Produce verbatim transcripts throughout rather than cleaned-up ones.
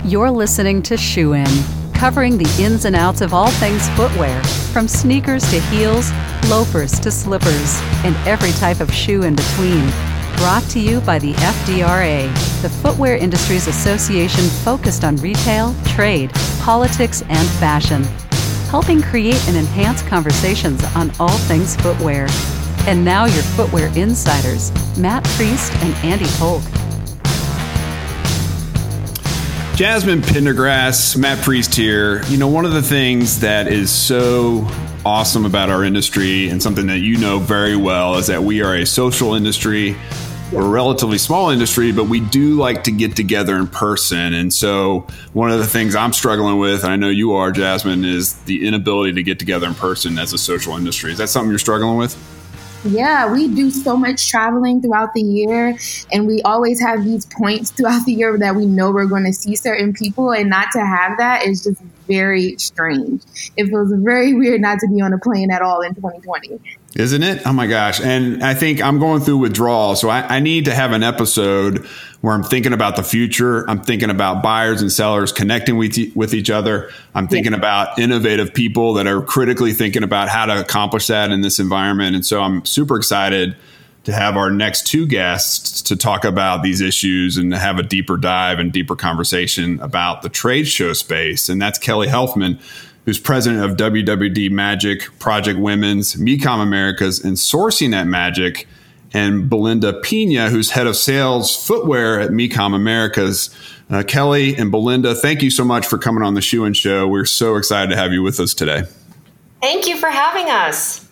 You're listening to Shoe In, covering the ins and outs of all things footwear, from sneakers to heels, loafers to slippers, and every type of shoe in between. Brought to you by the F D R A, the Footwear Industries Association focused on retail, trade, politics, and fashion, helping create and enhance conversations on all things footwear. And now your footwear insiders, Matt Priest and Andy Polk. Jasmine Pendergrass, Matt Priest here. You know, one of the things that is so awesome about our industry and something that you know very well is that we are a social industry. We're a relatively small industry, but we do like to get together in person. And so one of the things I'm struggling with, and I know you are, Jasmine, is the inability to get together in person as a social industry. Is that something you're struggling with? Yeah, we do so much traveling throughout the year, and we always have these points throughout the year that we know we're going to see certain people, and not to have that is just very strange. It feels very weird not to be on a plane at all in twenty twenty. Isn't it? Oh my gosh. And I think I'm going through withdrawal. So I, I need to have an episode where I'm thinking about the future. I'm thinking about buyers and sellers connecting with, e- with each other. I'm thinking yeah. about innovative people that are critically thinking about how to accomplish that in this environment. And so I'm super excited to have our next two guests to talk about these issues and to have a deeper dive and deeper conversation about the trade show space. And that's Kelly Helfman, who's president of W W D Magic, Project Women's, Mecom Americas, and Sourcing at Magic, and Belinda Pina, who's head of sales footwear at Mecom Americas. Uh, Kelly and Belinda, thank you so much for coming on the Shoe In Show. We're so excited to have you with us today. Thank you for having us.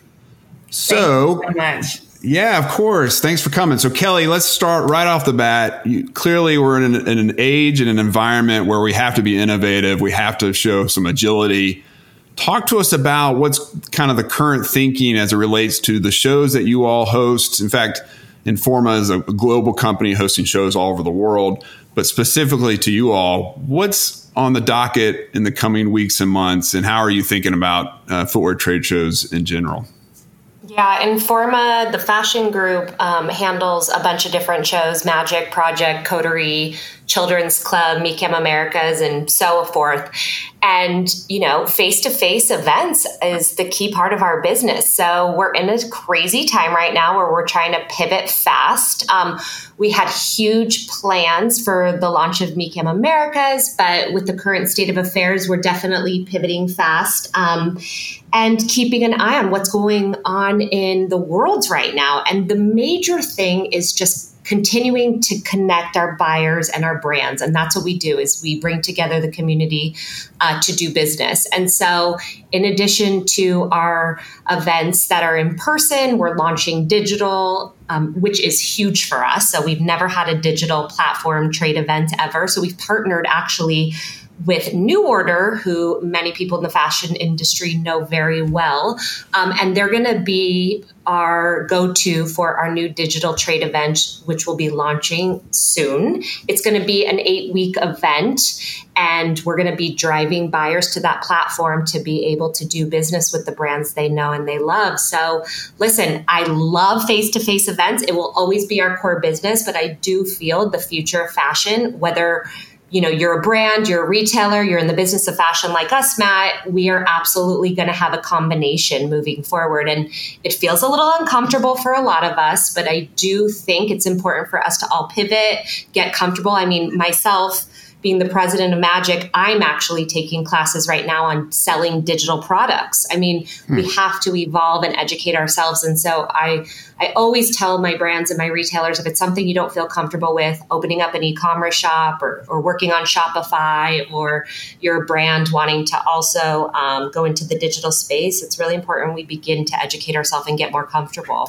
So, Thank you so much. Yeah, of course. Thanks for coming. So, Kelly, let's start right off the bat. You, clearly, we're in an, in an age and an environment where we have to be innovative. We have to show some agility. Talk to us about what's kind of the current thinking as it relates to the shows that you all host. In fact, Informa is a global company hosting shows all over the world. But specifically to you all, what's on the docket in the coming weeks and months, and how are you thinking about uh, footwear trade shows in general? Yeah, Informa, the fashion group, um, handles a bunch of different shows: Magic, Project, Coterie, Children's Club, Mecom Americas, and so forth. And, you know, face-to-face events is the key part of our business. So we're in a crazy time right now where we're trying to pivot fast. Um, we had huge plans for the launch of Mecom Americas, but with the current state of affairs, we're definitely pivoting fast. Um, and keeping an eye on what's going on in the world right now. And the major thing is just continuing to connect our buyers and our brands. And that's what we do, is we bring together the community uh, to do business. And so in addition to our events that are in person, we're launching digital, um, which is huge for us. So we've never had a digital platform trade event ever. So we've partnered actually with New Order, who many people in the fashion industry know very well. Um, and they're going to be our go-to for our new digital trade event, which will be launching soon. It's going to be an eight-week event, and we're going to be driving buyers to that platform to be able to do business with the brands they know and they love. So listen, I love face-to-face events. It will always be our core business, but I do feel the future of fashion, whether you know, you're a brand, you're a retailer, you're in the business of fashion like us, Matt, we are absolutely going to have a combination moving forward. And it feels a little uncomfortable for a lot of us, but I do think it's important for us to all pivot, get comfortable. I mean, myself, being the president of Magic, I'm actually taking classes right now on selling digital products. I mean, hmm. we have to evolve and educate ourselves. And so I, I always tell my brands and my retailers, if it's something you don't feel comfortable with, opening up an e-commerce shop or, or working on Shopify, or your brand wanting to also um, go into the digital space, it's really important we begin to educate ourselves and get more comfortable.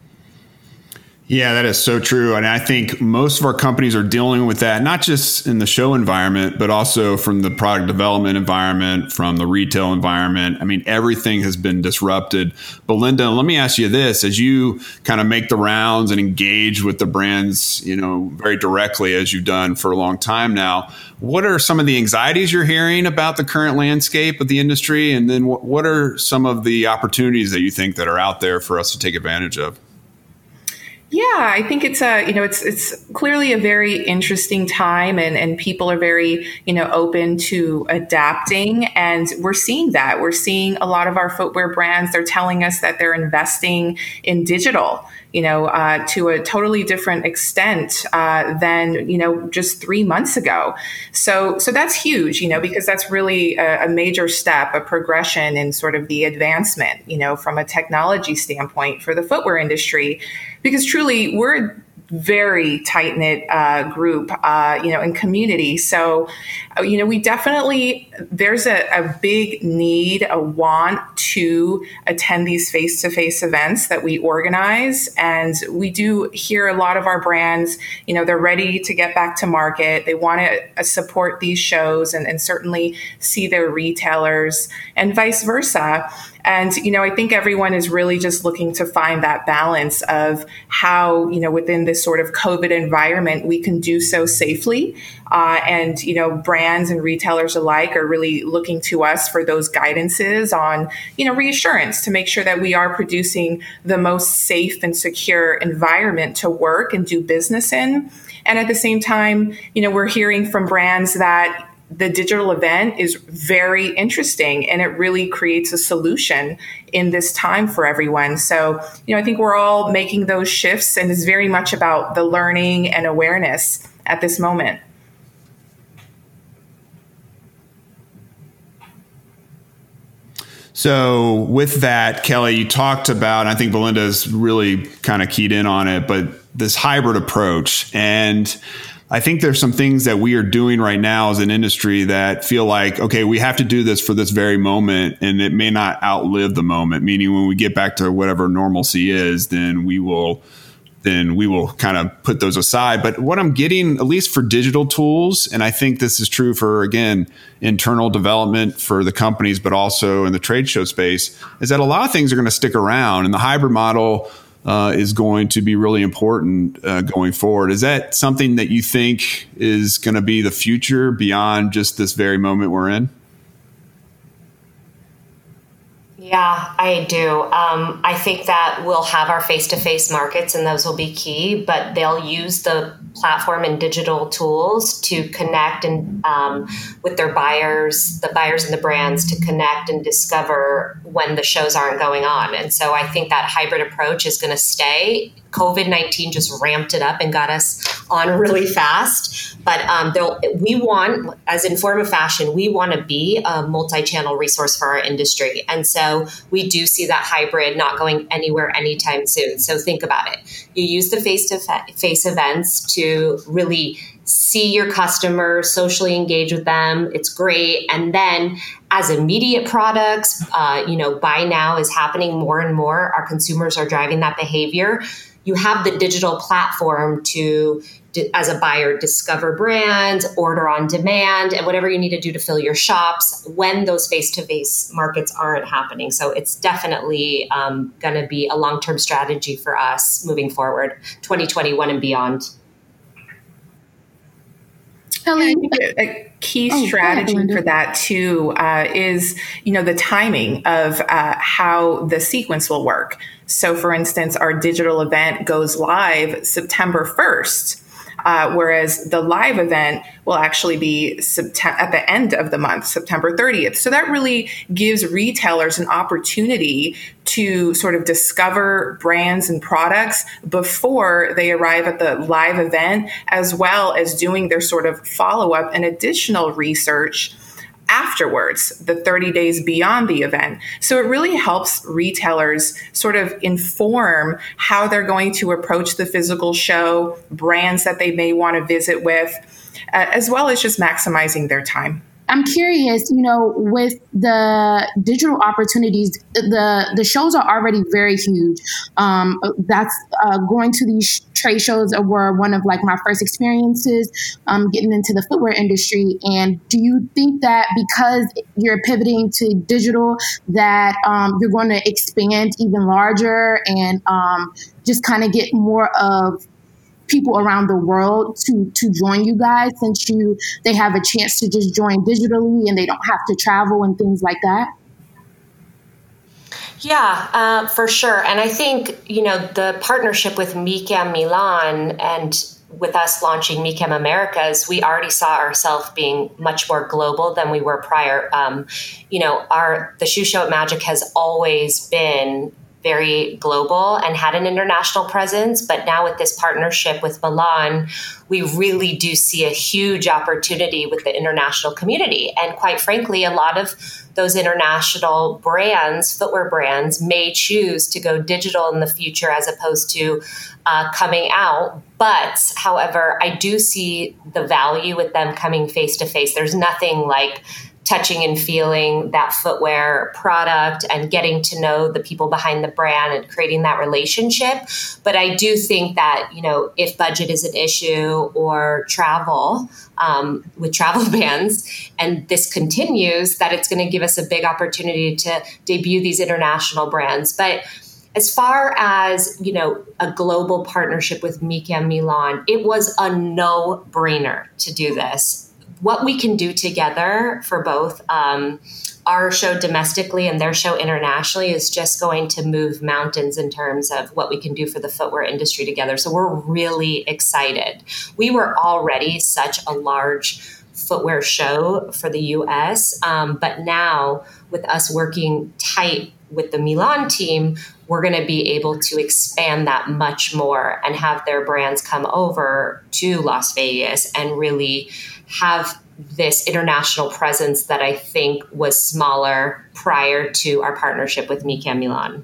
Yeah, that is so true. And I think most of our companies are dealing with that, not just in the show environment, but also from the product development environment, from the retail environment. I mean, everything has been disrupted. Belinda, let me ask you this. As you kind of make the rounds and engage with the brands, you know, very directly, as you've done for a long time now, what are some of the anxieties you're hearing about the current landscape of the industry? And then what, what are some of the opportunities that you think that are out there for us to take advantage of? Yeah, I think it's a, you know, it's it's clearly a very interesting time, and, and people are very, you know, open to adapting. And we're seeing that. We're seeing a lot of our footwear brands, they're telling us that they're investing in digital, you know, uh, to a totally different extent uh, than, you know, just three months ago. So so that's huge, you know, because that's really a, a major step, a progression in sort of the advancement, you know, from a technology standpoint for the footwear industry. Because truly, we're a very tight-knit uh, group, uh, you know, and community. So, uh, you know, we definitely, there's a, a big need, a want to attend these face-to-face events that we organize. And we do hear a lot of our brands, you know, they're ready to get back to market. They want to uh, support these shows and, and certainly see their retailers and vice versa. And, you know, I think everyone is really just looking to find that balance of how, you know, within this sort of COVID environment, we can do so safely. Uh, and, you know, brands and retailers alike are really looking to us for those guidances on, you know, reassurance to make sure that we are producing the most safe and secure environment to work and do business in. And at the same time, you know, we're hearing from brands that the digital event is very interesting and it really creates a solution in this time for everyone. So, you know, I think we're all making those shifts, and it's very much about the learning and awareness at this moment. So with that, Kelly, you talked about, and I think Belinda's really kind of keyed in on it, but this hybrid approach. And I think there's some things that we are doing right now as an industry that feel like, okay, we have to do this for this very moment, and it may not outlive the moment, meaning when we get back to whatever normalcy is, then we will then we will kind of put those aside. But what I'm getting, at least for digital tools, and I think this is true for, again, internal development for the companies, but also in the trade show space, is that a lot of things are going to stick around, and the hybrid model Uh, is going to be really important uh, going forward. Is that something that you think is going to be the future beyond just this very moment we're in? Yeah, I do. Um, I think that we'll have our face-to-face markets, and those will be key, but they'll use the platform and digital tools to connect and um, with their buyers, the buyers and the brands, to connect and discover when the shows aren't going on. And so I think that hybrid approach is going to stay. COVID nineteen just ramped it up and got us on really fast. But um, we want, as Informa Fashion, we want to be a multi-channel resource for our industry. And so we do see that hybrid not going anywhere anytime soon. So think about it. You use the face-to-face events to really see your customers, socially engage with them. It's great. And then as immediate products, uh, you know, buy now is happening more and more. Our consumers are driving that behavior. You have the digital platform to, as a buyer, discover brands, order on demand, and whatever you need to do to fill your shops when those face-to-face markets aren't happening. So it's definitely um, going to be a long-term strategy for us moving forward, twenty twenty-one and beyond. I think a key oh, strategy for that too uh, is, you know, the timing of uh, how the sequence will work. So, for instance, our digital event goes live September first. Uh, whereas the live event will actually be September, at the end of the month, September thirtieth. So that really gives retailers an opportunity to sort of discover brands and products before they arrive at the live event, as well as doing their sort of follow-up and additional research afterwards, the thirty days beyond the event. So it really helps retailers sort of inform how they're going to approach the physical show, brands that they may want to visit with, uh, as well as just maximizing their time. I'm curious, you know, with the digital opportunities, the the shows are already very huge. Um, that's uh, going to these trade shows were one of like my first experiences um, getting into the footwear industry. And do you think that because you're pivoting to digital, that um, you're going to expand even larger and um, just kind of get more of people around the world to to join you guys, since you they have a chance to just join digitally and they don't have to travel and things like that? Yeah, uh, for sure. And I think, you know, the partnership with MiCam Milan and with us launching MiCam Americas, we already saw ourselves being much more global than we were prior. Um, you know, our the shoe show at Magic has always been very global and had an international presence. But now with this partnership with Milan, we really do see a huge opportunity with the international community. And quite frankly, a lot of those international brands, footwear brands, may choose to go digital in the future as opposed to uh, coming out. But however, I do see the value with them coming face to face. There's nothing like touching and feeling that footwear product and getting to know the people behind the brand and creating that relationship. But I do think that, you know, if budget is an issue or travel um, with travel bans, and this continues, that it's going to give us a big opportunity to debut these international brands. But as far as, you know, a global partnership with MiCam Milan, it was a no-brainer to do this. What we can do together for both um, our show domestically and their show internationally is just going to move mountains in terms of what we can do for the footwear industry together. So we're really excited. We were already such a large footwear show for the U S, um, but now with us working tight with the Milan team, we're going to be able to expand that much more and have their brands come over to Las Vegas and really have this international presence that I think was smaller prior to our partnership with MiCam Milan.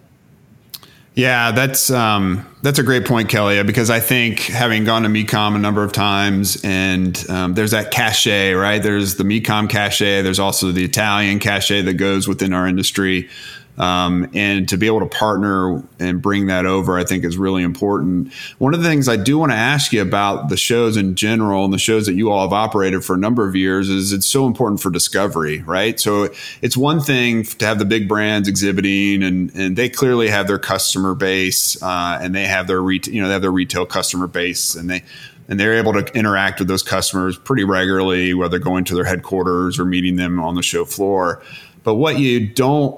Yeah, that's um, that's a great point, Kelly, because I think having gone to MiCam a number of times, and um, there's that cachet, right? There's the MiCam cachet. There's also the Italian cachet that goes within our industry. Um, and to be able to partner and bring that over, I think is really important. One of the things I do want to ask you about the shows in general and the shows that you all have operated for a number of years is it's so important for discovery, right? So it's one thing to have the big brands exhibiting, and, and they clearly have their customer base, uh, and they have their retail, you know, they have their retail customer base, and they and they're able to interact with those customers pretty regularly, whether going to their headquarters or meeting them on the show floor. But what you don't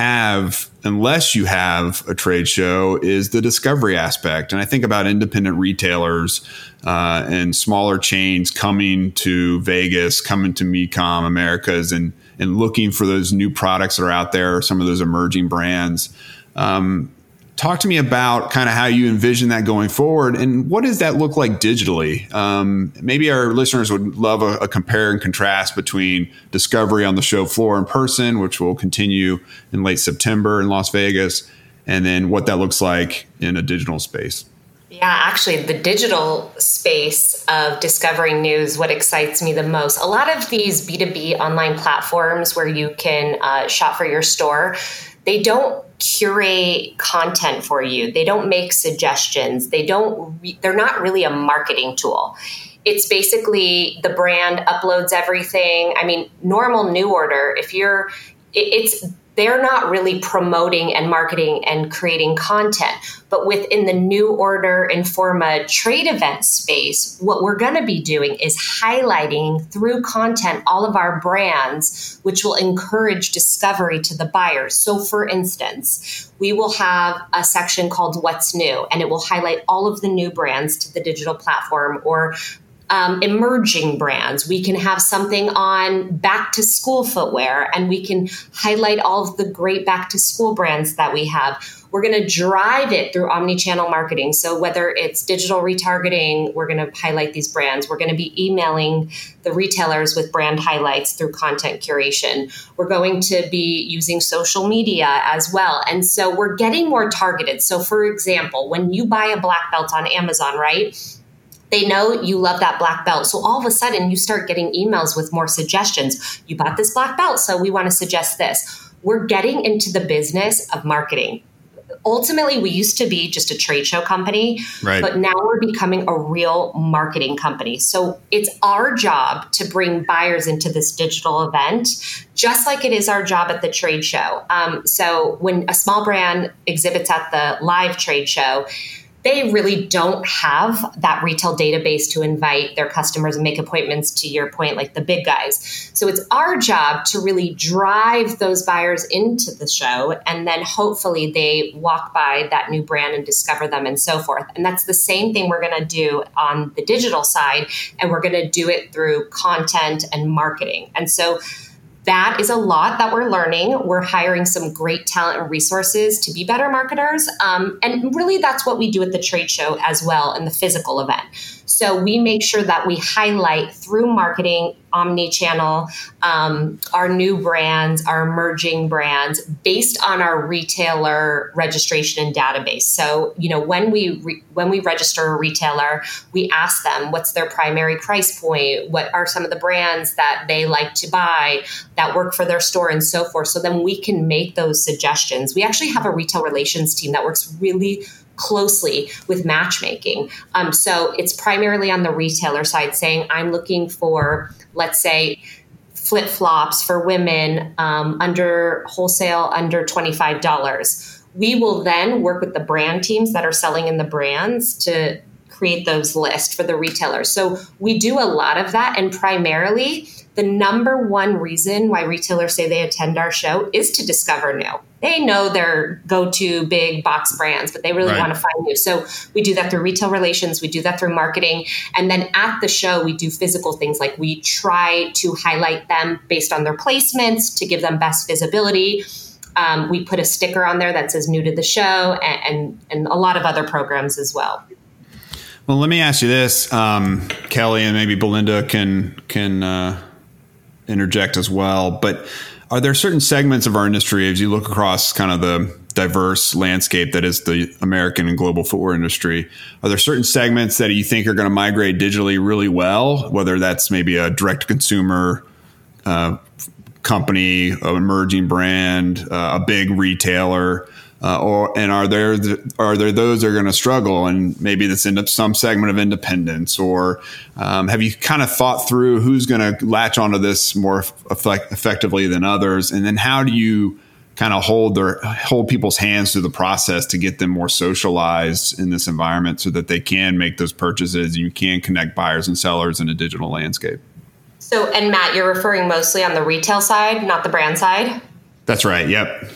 have, unless you have a trade show, is the discovery aspect. And I think about independent retailers uh, and smaller chains coming to Vegas, coming to MiCam Americas, and and looking for those new products that are out there, some of those emerging brands. Um, talk to me about kind of how you envision that going forward, and what does that look like digitally? Um, maybe our listeners would love a, a compare and contrast between discovery on the show floor in person, which will continue in late September in Las Vegas, and then what that looks like in a digital space. Yeah, actually, the digital space of discovering news, what excites me the most. A lot of these B two B online platforms where you can uh, shop for your store, they don't curate content for you. They don't make suggestions. They don't, re- they're not really a marketing tool. It's basically the brand uploads everything. I mean, normal New Order, if you're, it, it's, they're not really promoting and marketing and creating content. But within the New Order Informa trade event space, what we're going to be doing is highlighting through content all of our brands, which will encourage discovery to the buyers. So for instance, we will have a section called What's New, and it will highlight all of the new brands to the digital platform, or Um, emerging brands. We can have something on back to school footwear, and we can highlight all of the great back to school brands that we have. We're going to drive it through omni-channel marketing. So whether it's digital retargeting, we're going to highlight these brands. We're going to be emailing the retailers with brand highlights through content curation. We're going to be using social media as well. And so we're getting more targeted. So for example, when you buy a black belt on Amazon, right? They know you love that black belt. So all of a sudden you start getting emails with more suggestions. You bought this black belt, so we want to suggest this. We're getting into the business of marketing. Ultimately, we used to be just a trade show company, right, but now we're becoming a real marketing company. So it's our job to bring buyers into this digital event, just like it is our job at the trade show. Um, so when a small brand exhibits at the live trade show, they really don't have that retail database to invite their customers and make appointments, to your point, like the big guys. So it's our job to really drive those buyers into the show, and then hopefully they walk by that new brand and discover them and so forth. And that's the same thing we're going to do on the digital side, and we're going to do it through content and marketing. And so that is a lot that we're learning. We're hiring some great talent and resources to be better marketers. Um, and really, that's what we do at the trade show as well in the physical event. So we make sure that we highlight through marketing, omni-channel, um, our new brands, our emerging brands based on our retailer registration and database. So, you know, when we re- when we register a retailer, we ask them what's their primary price point, what are some of the brands that they like to buy that work for their store and so forth. So then we can make those suggestions. We actually have a retail relations team that works really closely with matchmaking. Um, so it's primarily on the retailer side saying, I'm looking for, let's say, flip-flops for women um, under wholesale under twenty-five dollars. We will then work with the brand teams that are selling in the brands to create those lists for the retailers. So we do a lot of that. And primarily, the number one reason why retailers say they attend our show is to discover new. They know their go-to big box brands, but they really Right. want to find new. So we do that through retail relations. We do that through marketing. And then at the show, we do physical things like we try to highlight them based on their placements to give them best visibility. Um, we put a sticker on there that says new to the show, and, and, and a lot of other programs as well. Well, let me ask you this, um, Kelly, and maybe Belinda can can uh, interject as well. But are there certain segments of our industry, as you look across kind of the diverse landscape that is the American and global footwear industry, are there certain segments that you think are going to migrate digitally really well, whether that's maybe a direct-to-consumer uh, company, an emerging brand, uh, a big retailer? Uh, or and are there are there those that are going to struggle, and maybe that's in some segment of independence? Or um, have you kind of thought through who's going to latch onto this more effect- effectively than others? And then how do you kind of hold their hold people's hands through the process to get them more socialized in this environment so that they can make those purchases and you can connect buyers and sellers in a digital landscape? So, and Matt, you're referring mostly on the retail side, not the brand side? That's right. Yep.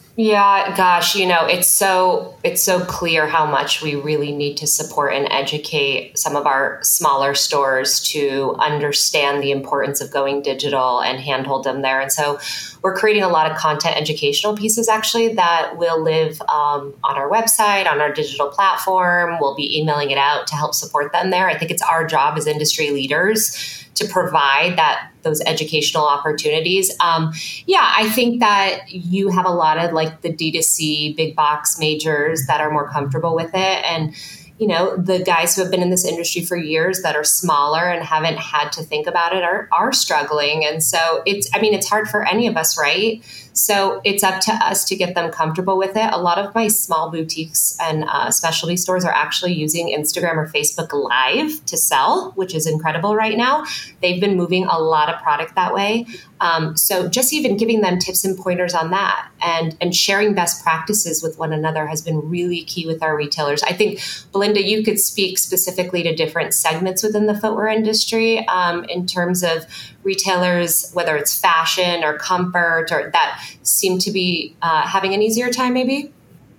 Yeah, gosh, you know, it's so it's so clear how much we really need to support and educate some of our smaller stores to understand the importance of going digital and handhold them there. And so we're creating a lot of content educational pieces actually that will live um, on our website, on our digital platform. We'll be emailing it out to help support them there. I think it's our job as industry leaders to provide that those educational opportunities. Um, yeah, I think that you have a lot of like the D two C big box majors that are more comfortable with it. And, you know, the guys who have been in this industry for years that are smaller and haven't had to think about it are, are struggling. And so it's, I mean, it's hard for any of us, right? So it's up to us to get them comfortable with it. A lot of my small boutiques and uh, specialty stores are actually using Instagram or Facebook Live to sell, which is incredible right now. They've been moving a lot of product that way. Um, so just even giving them tips and pointers on that and, and sharing best practices with one another has been really key with our retailers. I think, Belinda, you could speak specifically to different segments within the footwear industry um, in terms of retailers, whether it's fashion or comfort, or that seem to be uh, having an easier time maybe?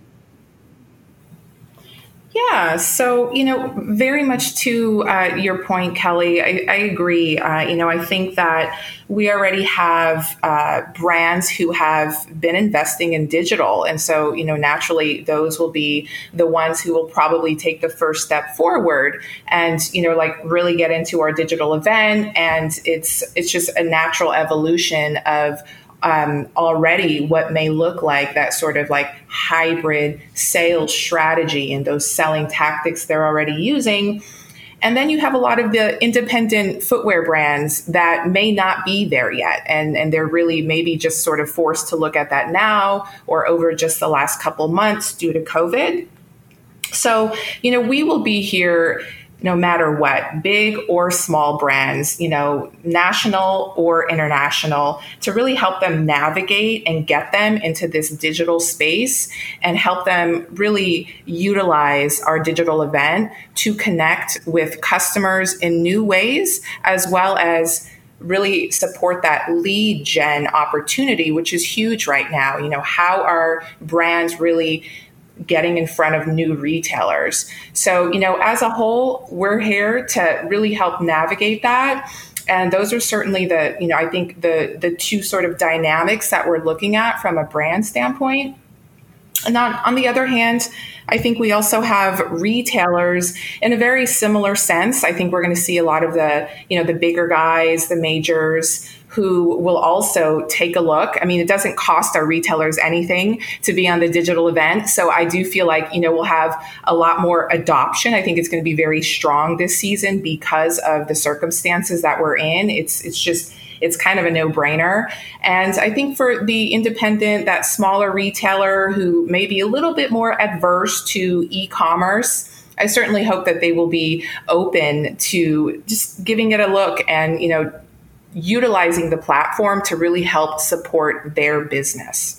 Yeah, so, you know, very much to uh, your point, Kelly, I, I agree. Uh, you know, I think that we already have uh, brands who have been investing in digital. And so, you know, naturally, those will be the ones who will probably take the first step forward and, you know, like really get into our digital event. And it's it's just a natural evolution of Um, already what may look like that sort of like hybrid sales strategy and those selling tactics they're already using. And then you have a lot of the independent footwear brands that may not be there yet. And, and they're really maybe just sort of forced to look at that now or over just the last couple months due to COVID. So, you know, we will be here no matter what, big or small brands, you know, national or international, to really help them navigate and get them into this digital space and help them really utilize our digital event to connect with customers in new ways, as well as really support that lead gen opportunity, which is huge right now. You know, how are brands really getting in front of new retailers? So, you know, as a whole, we're here to really help navigate that. And those are certainly the, you know, I think the the two sort of dynamics that we're looking at from a brand standpoint. And on, on the other hand, I think we also have retailers in a very similar sense. I think we're going to see a lot of the, you know, the bigger guys, the majors, who will also take a look. I mean, it doesn't cost our retailers anything to be on the digital event. So I do feel like, you know, we'll have a lot more adoption. I think it's going to be very strong this season because of the circumstances that we're in. It's it's just, it's kind of a no-brainer. And I think for the independent, that smaller retailer who may be a little bit more adverse to e-commerce, I certainly hope that they will be open to just giving it a look and, you know, utilizing the platform to really help support their business.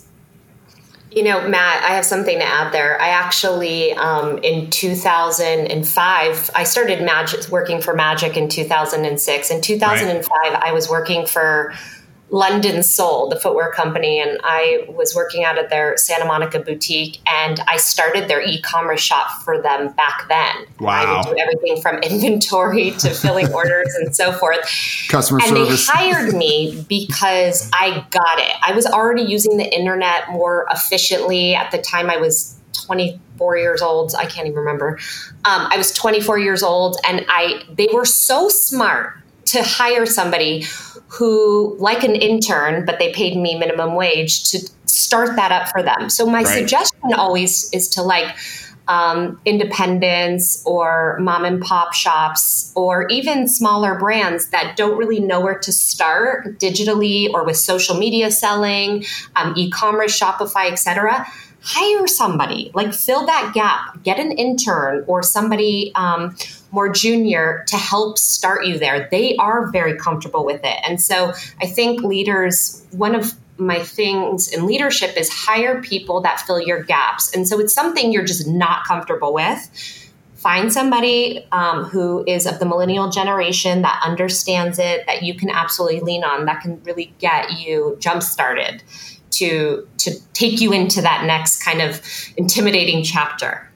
You know, Matt, I have something to add there. I actually, um, in two thousand five, I started Magic, working for Magic in two thousand six. In two thousand five, right. I was working for London Soul, the footwear company, and I was working out at their Santa Monica boutique, and I started their e-commerce shop for them back then. Wow. I would do everything from inventory to filling orders and so forth. Customer and service. And they hired me because I got it. I was already using the internet more efficiently. At the time, I was twenty-four years old. I can't even remember. Um, I was twenty-four years old, and I they were so smart to hire somebody who, like an intern, but they paid me minimum wage to start that up for them. So my right. suggestion always is to like um, independents or mom and pop shops or even smaller brands that don't really know where to start digitally or with social media selling, um, e-commerce, Shopify, et cetera. Hire somebody, like fill that gap, get an intern or somebody um, more junior to help start you there. They are very comfortable with it. And so I think leaders, one of my things in leadership is hire people that fill your gaps. And so it's something you're just not comfortable with. Find somebody um, who is of the millennial generation that understands it, that you can absolutely lean on, that can really get you jump started to to take you into that next kind of intimidating chapter.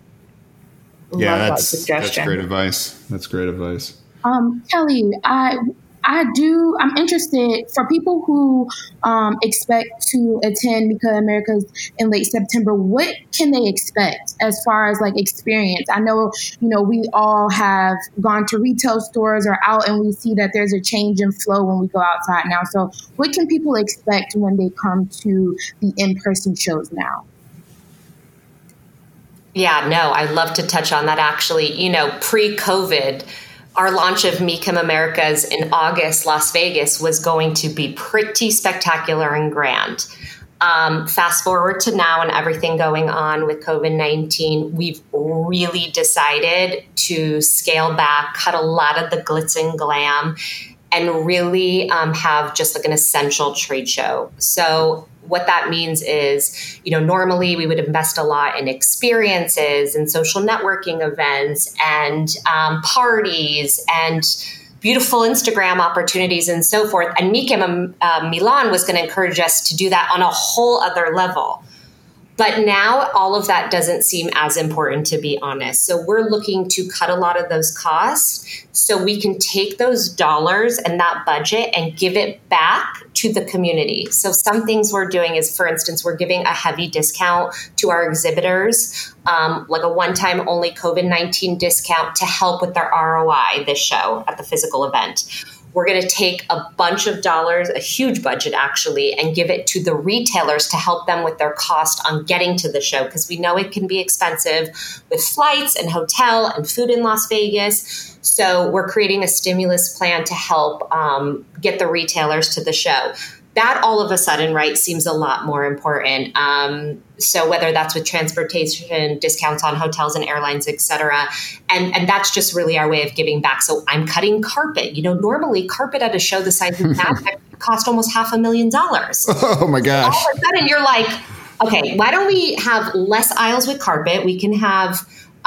Yeah, that's, that that's great advice. That's great advice. Um, Kelly, I I do. I'm interested for people who um, expect to attend Mika Americas in late September. What can they expect as far as like experience? I know, you know, we all have gone to retail stores or out, and we see that there's a change in flow when we go outside now. So, what can people expect when they come to the in-person shows now? Yeah, no, I'd love to touch on that. Actually, you know, pre-COVID, our launch of Mika Americas in August, Las Vegas, was going to be pretty spectacular and grand. Um, fast forward to now and everything going on with COVID nineteen, we've really decided to scale back, cut a lot of the glitz and glam, and really um, have just like an essential trade show. So what that means is, you know, normally we would invest a lot in experiences and social networking events and um, parties and beautiful Instagram opportunities and so forth. And Mika uh, Milan was going to encourage us to do that on a whole other level. But now all of that doesn't seem as important, to be honest. So we're looking to cut a lot of those costs so we can take those dollars and that budget and give it back to the community. So some things we're doing is, for instance, we're giving a heavy discount to our exhibitors, um, like a one-time only COVID nineteen discount to help with their R O I this show at the physical event. We're going to take a bunch of dollars, a huge budget actually, and give it to the retailers to help them with their cost on getting to the show, because we know it can be expensive with flights and hotel and food in Las Vegas. So we're creating a stimulus plan to help um, get the retailers to the show. that all of a sudden, right, seems a lot more important. Um, so whether that's with transportation, discounts on hotels and airlines, et cetera. And, and that's just really our way of giving back. So I'm cutting carpet. You know, normally carpet at a show the size of that cost almost half a million dollars. Oh my gosh. All of a sudden you're like, okay, why don't we have less aisles with carpet? We can have,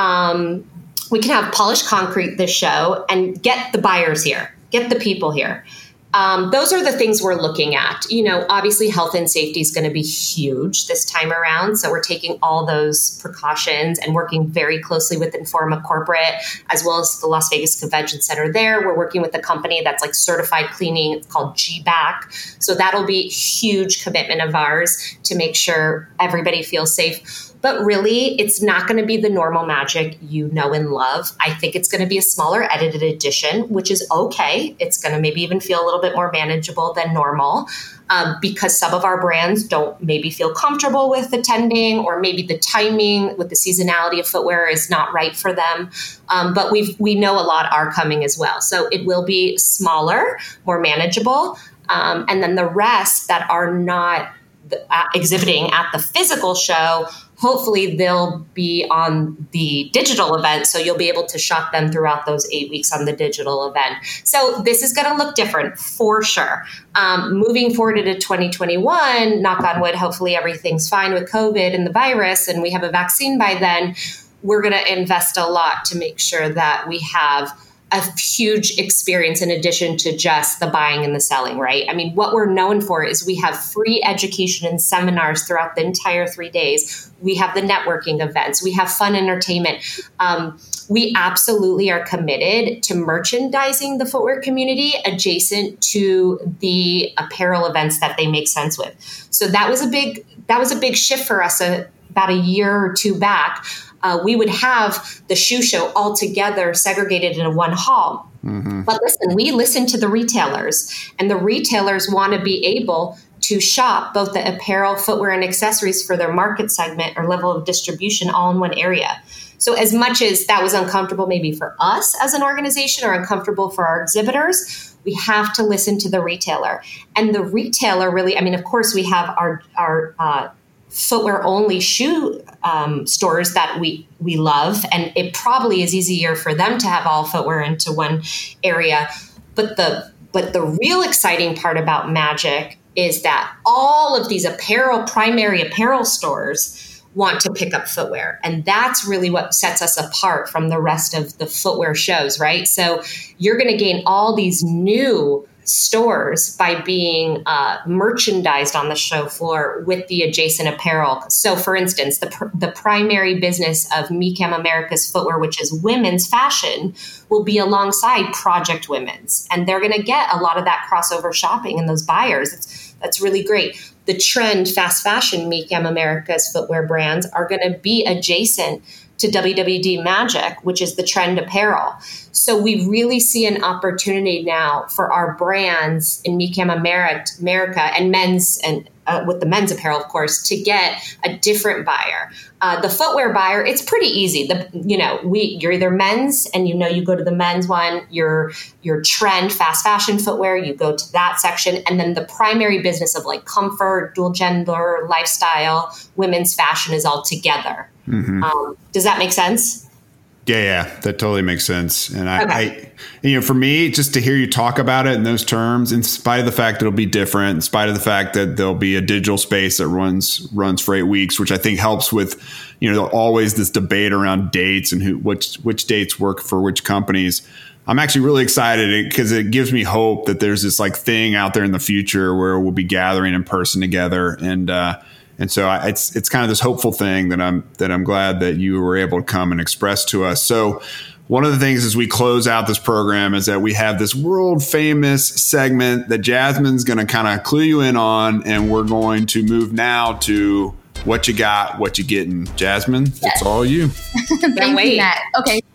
um, we can have polished concrete this show and get the buyers here, get the people here. Um, those are the things we're looking at. You know, obviously health and safety is going to be huge this time around. So we're taking all those precautions and working very closely with Informa Corporate, as well as the Las Vegas Convention Center there. We're working with a company that's like certified cleaning. It's called G B A C. So that'll be a huge commitment of ours to make sure everybody feels safe. But really, it's not going to be the normal Magic you know and love. I think it's going to be a smaller edited edition, which is okay. It's going to maybe even feel a little bit more manageable than normal um, because some of our brands don't maybe feel comfortable with attending, or maybe the timing with the seasonality of footwear is not right for them. Um, but we we know a lot are coming as well. So it will be smaller, more manageable. Um, and then the rest that are not the, uh, exhibiting at the physical show, hopefully they'll be on the digital event. So you'll be able to shop them throughout those eight weeks on the digital event. So this is going to look different for sure. Um, moving forward into twenty twenty-one, knock on wood, hopefully everything's fine with COVID and the virus and we have a vaccine by then. We're going to invest a lot to make sure that we have a huge experience in addition to just the buying and the selling, right? I mean, what we're known for is we have free education and seminars throughout the entire three days. We have the networking events. We have fun entertainment. Um, we absolutely are committed to merchandising the footwear community adjacent to the apparel events that they make sense with. So that was a big, that was a big shift for us uh, about a year or two back. Uh, we would have the shoe show all together segregated in one hall. Mm-hmm. But listen, we listen to the retailers, and the retailers want to be able to shop both the apparel, footwear, and accessories for their market segment or level of distribution all in one area. So as much as that was uncomfortable maybe for us as an organization or uncomfortable for our exhibitors, we have to listen to the retailer. And the retailer really, I mean, of course, we have our, our uh, footwear only shoe um, stores that we we love, and it probably is easier for them to have all footwear into one area. But the but the real exciting part about Magic is that all of these apparel, primary apparel stores want to pick up footwear. And that's really what sets us apart from the rest of the footwear shows, right? So you're going to gain all these new stores by being uh, merchandised on the show floor with the adjacent apparel. So for instance, the pr- the primary business of MeCam America's footwear, which is women's fashion, will be alongside Project Women's. And they're going to get a lot of that crossover shopping and those buyers. It's, that's really great. The trend fast fashion MeCam America's footwear brands are going to be adjacent to W W D Magic, which is the trend apparel. So we really see an opportunity now for our brands in MeCam America and men's and uh, with the men's apparel, of course, to get a different buyer. Uh, the footwear buyer, it's pretty easy. The you know we you're either men's and you know you go to the men's one. Your your trend fast fashion footwear, you go to that section, and then the primary business of like comfort, dual gender, lifestyle, women's fashion is all together. Mm-hmm. Um, does that make sense? Yeah, yeah, that totally makes sense. And I, okay. I, you know, for me, just to hear you talk about it in those terms, in spite of the fact that it'll be different, in spite of the fact that there'll be a digital space that runs runs for eight weeks, which I think helps with, you know, always this debate around dates and who which which dates work for which companies. I'm actually really excited because it gives me hope that there's this like thing out there in the future where we'll be gathering in person together. And, uh, And so I, it's it's kind of this hopeful thing that I'm that I'm glad that you were able to come and express to us. So one of the things as we close out this program is that we have this world famous segment that Jasmine's going to kind of clue you in on, and we're going to move now to what you got, what you getting. Jasmine, yes. It's all you. Thank you, Matt. Okay.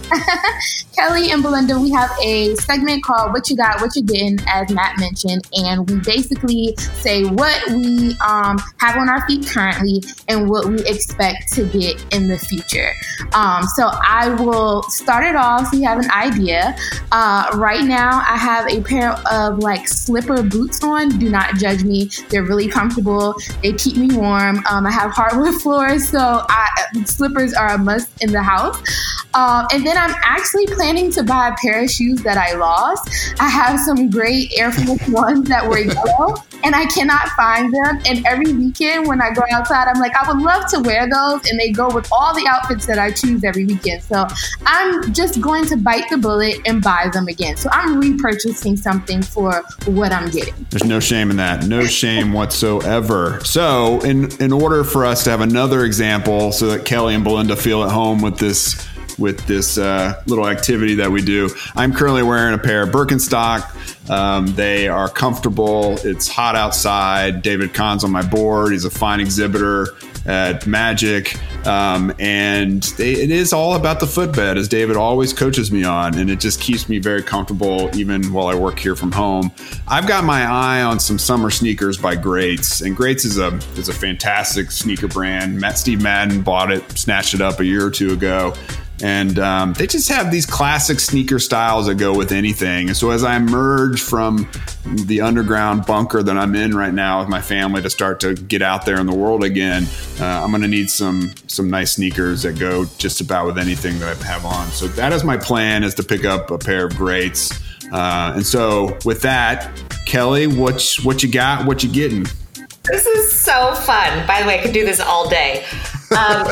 Kelly and Belinda, we have a segment called What You Got, What You Getting, as Matt mentioned, and we basically say what we um, have on our feet currently and what we expect to get in the future. Um, so I will start it off so you have an idea. Uh, right now, I have a pair of like slipper boots on. Do not judge me. They're really comfortable. They keep me warm. Um, I have hardwood floors, so I, slippers are a must in the house. Um, and then I'm actually planning to buy a pair of shoes that I lost. I have some great Air Force Ones that were yellow, and I cannot find them. And every weekend when I go outside, I'm like, I would love to wear those, and they go with all the outfits that I choose every weekend. So I'm just going to bite the bullet and buy them again. So I'm repurchasing something for what I'm getting. There's no shame in that. No shame whatsoever. So in, in order for us to have another example so that Kelly and Belinda feel at home with this with this uh, little activity that we do. I'm currently wearing a pair of Birkenstock. Um, they are comfortable. It's hot outside. David Kahn's on my board. He's a fine exhibitor at Magic. Um, and they, it is all about the footbed, as David always coaches me on. And it just keeps me very comfortable even while I work here from home. I've got my eye on some summer sneakers by Greats. And Greats is a is a fantastic sneaker brand. Matt, Steve Madden bought it, snatched it up a year or two ago. And um, they just have these classic sneaker styles that go with anything. And so as I emerge from the underground bunker that I'm in right now with my family to start to get out there in the world again, uh, I'm going to need some some nice sneakers that go just about with anything that I have on. So that is my plan, is to pick up a pair of Greats. Uh, and so with that, Kelly, what, what you got? What you getting? This is so fun. By the way, I could do this all day. Um,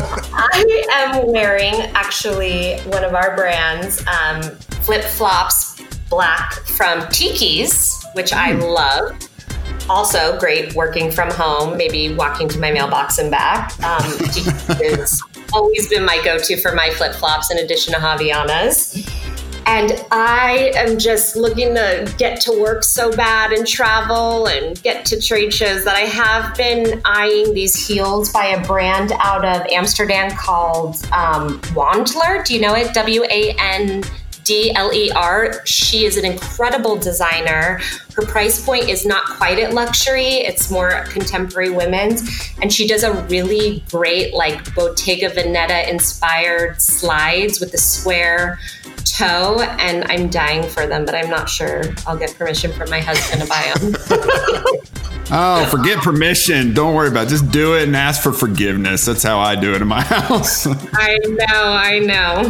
I am wearing, actually, one of our brands, um, flip-flops black from Tiki's, which I love. Also great working from home, maybe walking to my mailbox and back. Um, Tiki's has always been my go-to for my flip-flops in addition to Havaianas. And I am just looking to get to work so bad and travel and get to trade shows that I have been eyeing these heels by a brand out of Amsterdam called um, Wandler. Do you know it? W A N D L E R. She is an incredible designer. Her price point is not quite at luxury. It's more contemporary women's. And she does a really great like Bottega Veneta inspired slides with the square toe, and I'm dying for them, but I'm not sure I'll get permission from my husband to buy them. Oh, forget permission. Don't worry about it. Just do it and ask for forgiveness. That's how I do it in my house. I know, I know.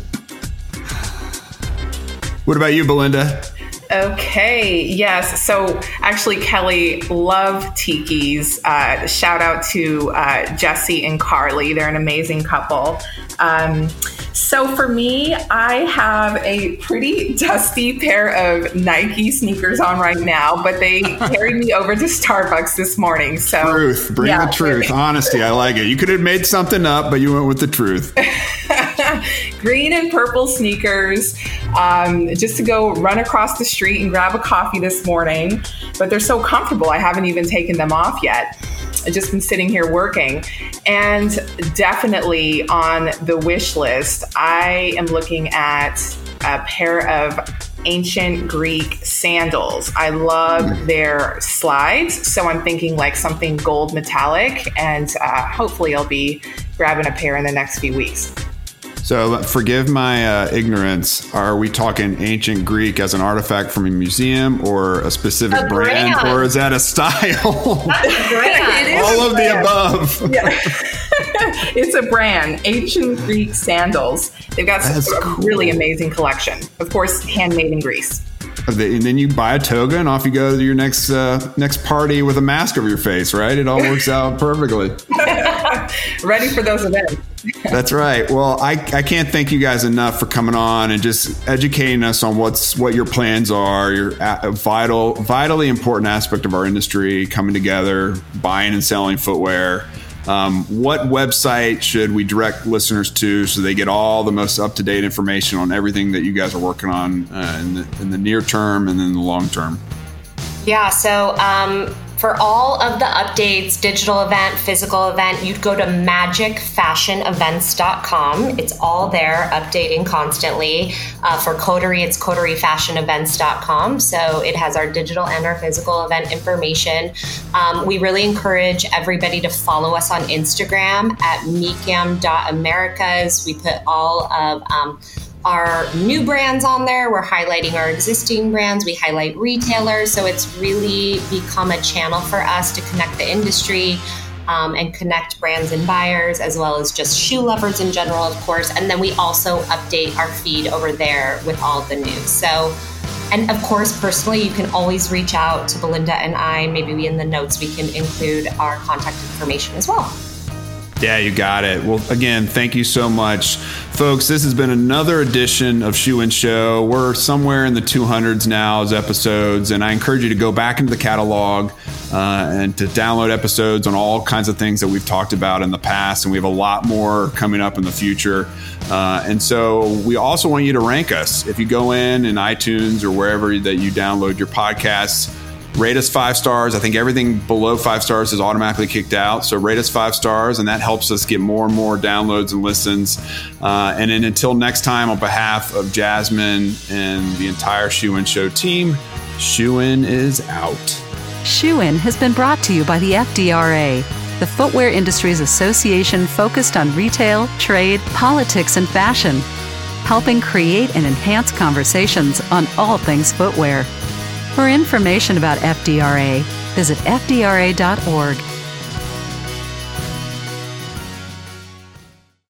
What about you, Belinda? Okay, yes. So actually, Kelly, love Tiki's. Uh, shout out to uh, Jesse and Carly. They're an amazing couple. Um, so for me, I have a pretty dusty pair of Nike sneakers on right now, but they carried me over to Starbucks this morning. So truth, bring yeah, the truth, honesty. I like it. You could have made something up, but you went with the truth. Green and purple sneakers, um, just to go run across the street and grab a coffee this morning. But they're so comfortable. I haven't even taken them off yet. I've just been sitting here working. And definitely on the wish list, I am looking at a pair of ancient Greek sandals. I love their slides. So I'm thinking like something gold metallic, and uh, hopefully I'll be grabbing a pair in the next few weeks. So forgive my uh, ignorance. Are we talking ancient Greek as an artifact from a museum or a specific a brand, brand, or is that a style? That's a brand. It is All a of brand. the above. Yeah. It's a brand, Ancient Greek Sandals. They've got That's a cool. really amazing collection. Of course, handmade in Greece. And then you buy a toga and off you go to your next uh, next party with a mask over your face, right? It all works out perfectly. Ready for those events. That's right. Well, I, I can't thank you guys enough for coming on and just educating us on what's what your plans are. Your a vital, vitally important aspect of our industry, coming together, buying and selling footwear. Um, what website should we direct listeners to so they get all the most up-to-date information on everything that you guys are working on uh, in, the, in the near term and then the long term? Yeah, so um, For all of the updates, digital event, physical event, you'd go to magic fashion events dot com. It's all there, updating constantly. Uh, for Coterie, it's coterie fashion events dot com. So it has our digital and our physical event information. Um, we really encourage everybody to follow us on Instagram at mecam dot americas. We put all of um, our new brands on there. We're highlighting our existing brands. We highlight retailers. So it's really become a channel for us to connect the industry um, and connect brands and buyers, as well as just shoe lovers in general, of course. And then we also update our feed over there with all of the news. So, and of course, personally, you can always reach out to Belinda and I. Maybe in the notes, we can include our contact information as well. Yeah, you got it. Well, again, thank you so much. Folks, this has been another edition of Shoe and Show. We're somewhere in the two hundreds now as episodes, and I encourage you to go back into the catalog uh, and to download episodes on all kinds of things that we've talked about in the past, and we have a lot more coming up in the future. Uh, and so we also want you to rank us. If you go in in iTunes or wherever that you download your podcasts, rate us five stars. I think everything below five stars is automatically kicked out. So rate us five stars, and that helps us get more and more downloads and listens. Uh, and then until next time, on behalf of Jasmine and the entire Shoe and Show team, Shoe-In is out. Shoe-In has been brought to you by the F D R A, the Footwear Industries Association focused on retail, trade, politics, and fashion, helping create and enhance conversations on all things footwear. For information about F D R A, visit F D R A dot org.